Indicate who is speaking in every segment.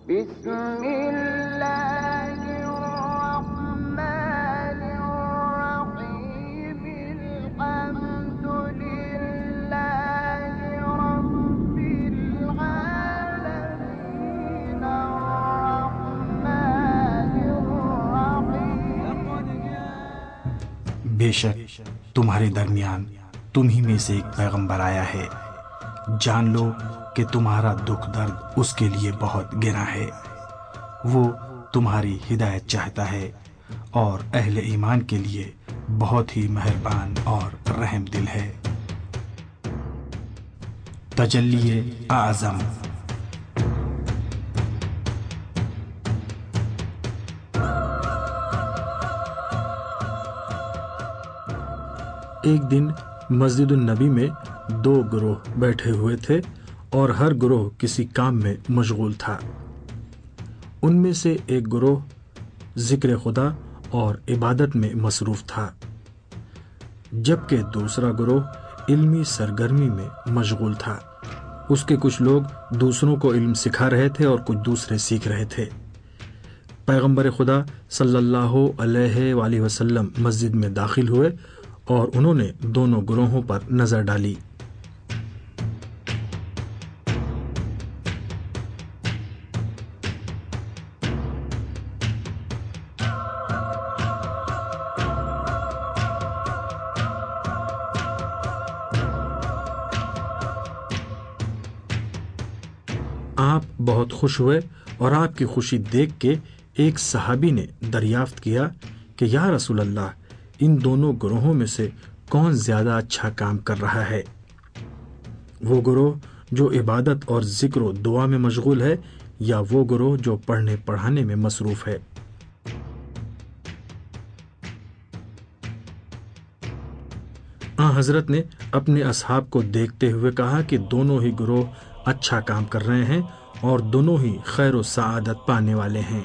Speaker 1: بسم اللہ الرحمن الرحیم الحمد للہ رب العالمین الرحمن الرحیم۔
Speaker 2: بے شک تمہارے درمیان تمہیں میں سے ایک پیغمبر آیا ہے، جان لو کہ تمہارا دکھ درد اس کے لیے بہت گراں ہے، وہ تمہاری ہدایت چاہتا ہے اور اہل ایمان کے لیے بہت ہی مہربان اور رحم دل ہے۔ تجلی اعظم۔ ایک دن مسجد النبی میں 2 گروہ بیٹھے ہوئے تھے اور ہر گروہ کسی کام میں مشغول تھا۔ ان میں سے ایک گروہ ذکر خدا اور عبادت میں مصروف تھا، جبکہ دوسرا گروہ علمی سرگرمی میں مشغول تھا۔ اس کے کچھ لوگ دوسروں کو علم سکھا رہے تھے اور کچھ دوسرے سیکھ رہے تھے۔ پیغمبر خدا صلی اللہ علیہ وآلہ وسلم مسجد میں داخل ہوئے اور انہوں نے دونوں گروہوں پر نظر ڈالی۔ آپ بہت خوش ہوئے اور آپ کی خوشی دیکھ کے ایک صحابی نے دریافت کیا کہ یا رسول اللہ، ان دونوں گروہوں میں سے کون زیادہ اچھا کام کر رہا ہے؟ وہ گروہ جو عبادت اور ذکر و دعا میں مشغول ہے یا وہ گروہ جو پڑھنے پڑھانے میں مصروف ہے؟ حضرت نے اپنے اصحاب کو دیکھتے ہوئے کہا کہ دونوں ہی گروہ اچھا کام کر رہے ہیں اور دونوں ہی خیر و سعادت پانے والے ہیں۔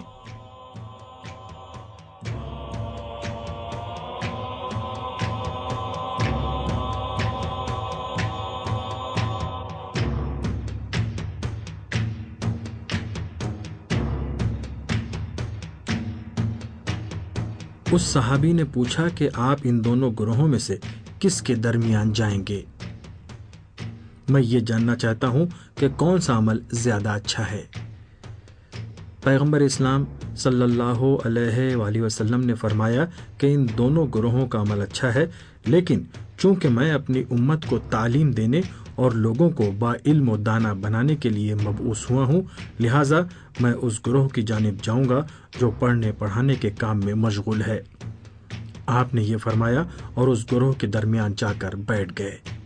Speaker 2: اس صحابی نے پوچھا کہ آپ ان دونوں گروہوں میں سے کس کے درمیان جائیں گے؟ میں یہ جاننا چاہتا ہوں کہ کون سا عمل زیادہ اچھا ہے۔ پیغمبر اسلام صلی اللہ علیہ وآلہ وسلم نے فرمایا کہ ان دونوں گروہوں کا عمل اچھا ہے، لیکن چونکہ میں اپنی امت کو تعلیم دینے اور لوگوں کو با علم و دانا بنانے کے لیے مبعوث ہوا ہوں، لہٰذا میں اس گروہ کی جانب جاؤں گا جو پڑھنے پڑھانے کے کام میں مشغول ہے۔ آپ نے یہ فرمایا اور اس گروہ کے درمیان جا کر بیٹھ گئے۔